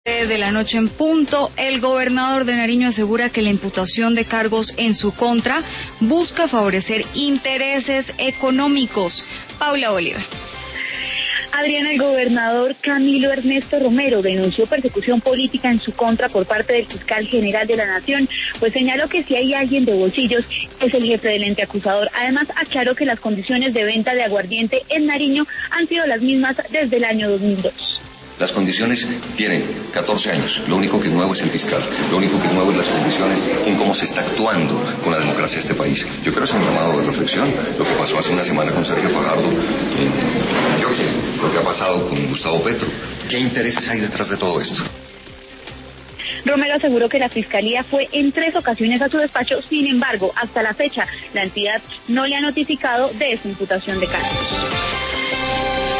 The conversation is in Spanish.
De la noche en punto, el gobernador de Nariño asegura que la imputación de cargos en su contra busca favorecer intereses económicos. Paula Bolívar. Adriana, el gobernador Camilo Ernesto Romero denunció persecución política en su contra por parte del fiscal general de la Nación, pues señaló que si hay alguien de bolsillos es el jefe del ente acusador. Además, aclaró que las condiciones de venta de aguardiente en Nariño han sido las mismas desde el año 2002. Las condiciones tienen 14 años, lo único que es nuevo es el fiscal, lo único que es nuevo es las condiciones en cómo se está actuando con la democracia de este país. Yo creo que es un llamado de reflexión, lo que pasó hace una semana con Sergio Fajardo en Antioquia, lo que ha pasado con Gustavo Petro. ¿Qué intereses hay detrás de todo esto? Romero aseguró que la Fiscalía fue en 3 ocasiones a su despacho, sin embargo, hasta la fecha, la entidad no le ha notificado de esa imputación de cargos.